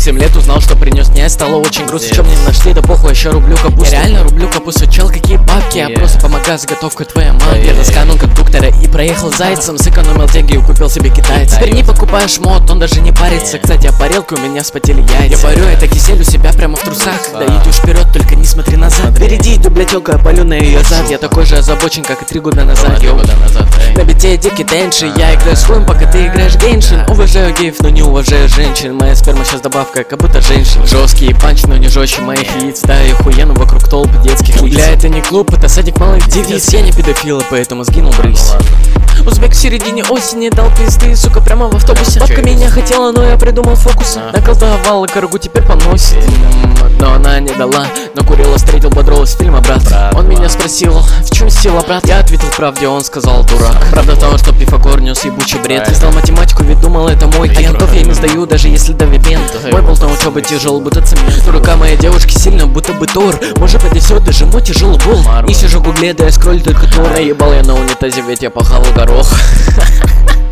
В 7 лет узнал, что принес князь, стало очень грустно. Что мне не нашли, да похуй, еще рублю капусту. Я реально рублю капусту, чел, какие бабки. Я просто помогаю с готовкой твоей мамки. Я досканул кондуктора и проехал зайцем. Сэкономил деньги и купил себе китайца. Теперь не покупаешь мод, он даже не парится. Кстати, о парилке у меня вспотели яйца. Я варю это кисель у себя прямо в трусах. Да идешь вперед, только не смотри назад. Впереди иду, блядь, тёлка, я палю на ее зад. Я такой же озабочен, как и 3 года назад. На бите дикий тенши, я играю с хуем, пока ты играешь гейншин. Уважаю геев, но не уважаю женщин. Моя сперма сейчас добавка, как будто женщин. Жесткий панч, но не жестче моих яиц. Да, и охуенно вокруг толп детских лиц. Бля, это не клуб, это садик малых девиц. Я не педофил, и поэтому сгинул брысь. Узбек в середине осени дал пизды, сука, прямо в автобусе. Бабка меня хотела, но я придумал фокус. Наколдовала коргу, теперь поносит. Но она не дала, накурила, встретил Бодрова с фильма «Брат». Он меня спросил, в чем сила, брат? Я ответил правде, он сказал дурак. Правда в том, что Пифагор нес ебучий бред. Я знал математику, ведь думал, это мой агентов я не сдаю, даже если до вибент. Мой болт на учебе тяжел, будто цемент. Рука моей девушки сильно, будто бы Тор. Может поднесет, даже мой тяжелый бол. Не сижу в гугле, да я скроллю только Тор. Наебал я на унитазе, ведь я пахал горох.